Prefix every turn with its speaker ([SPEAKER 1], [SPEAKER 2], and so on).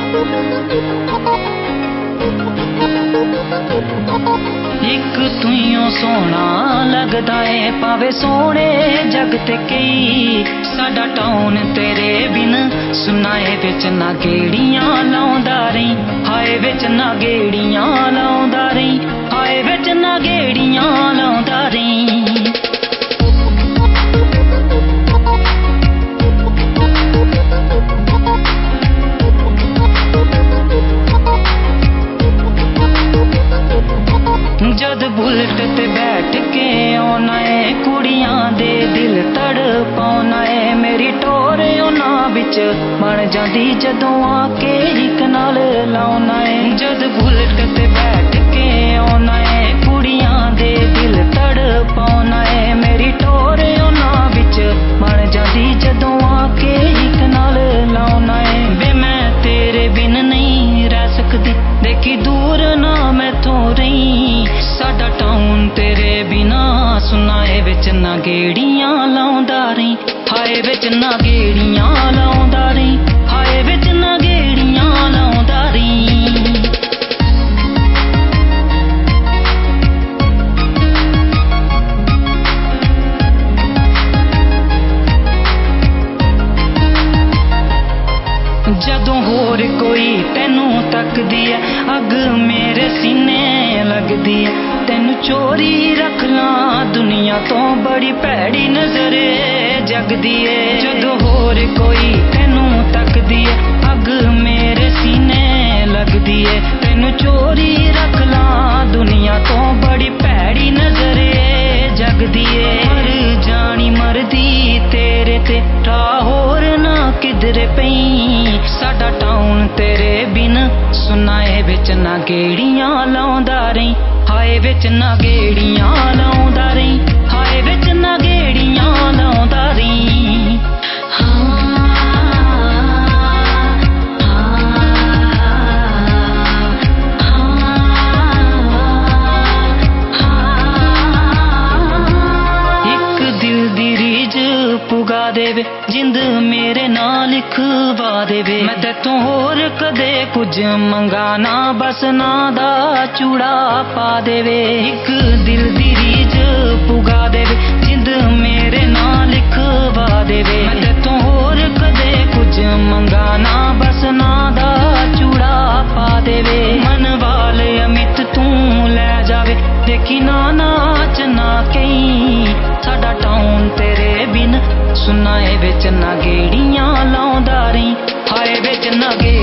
[SPEAKER 1] एक तुइयों सोहना लगदा है पावे सोहणे जग ते कई साडा टाउन तेरे बिन सुना है विच ना गेड़ियां लाउंदा रही हाय विच ना गेड़ियां लाउंदा रही हाय विच ना गेड़ियां लाउंदा रही जद बुलेट ते बैठ के आना है कुड़ियां दे दिल तड़पाना है मेरी टोर उन्हां विच बन जांदी जदों आके हिक नाल लाउना है जद बुलेट ते बैठ के आना है कुड़ियां दे दिल तड़पाना है मेरी टोर उन्हां विच बन जांदी जदों आके हिक नाल लाउना है वे मैं तेरे बिन नहीं रह सकदी देखी दूर ना मैथों रही साडा टाउन तेरे बिना सुना है विच ना गेड़ियां लाउंदा रही हाय विच ना गेड़ियां लाउंदा रही हाय विच ना गेड़ियां लाउंदा रही जदों होर कोई तैनू तकदी है अग मेरे सीने लगदी है तैनू चोरी रख लां दुनिया तो बड़ी भैड़ी नजर जगदी है जदों होर कोई तैनू तकदी है अग मेरे सीने लगदी है तैनू चोरी रख लां दुनिया तो बड़ी भैड़ी नजर जगदी है मर जानी मरदी तेरे ते राह होर ना किधरे पई साडा टाउन तेरे बिन सुना है विच ना गेड़ियां लाउंदा रही हाय विच ना गेड़ियां लाउंदा रही हाय विच ना गेड़ियां लाउंदा रही पुगा देवे जिंद मेरे नाल लिखवा देवे मैं तेतों होर कदे कुछ मंगाना बस ना दा चूड़ा पा देवे एक दिल दी रीज पुगा देवे जिंद मेरे नाल लिखवा देवे मैं तेतों होर कदे कुछ मंगाना बस ना दा चूड़ा पा देवे मन वाल अमित तू लै जावे देखी ना नाच ना कई साडा टाउन तेरे बिन सुना है विच ना गेड़ियां लाउंदा रही हाय विच ना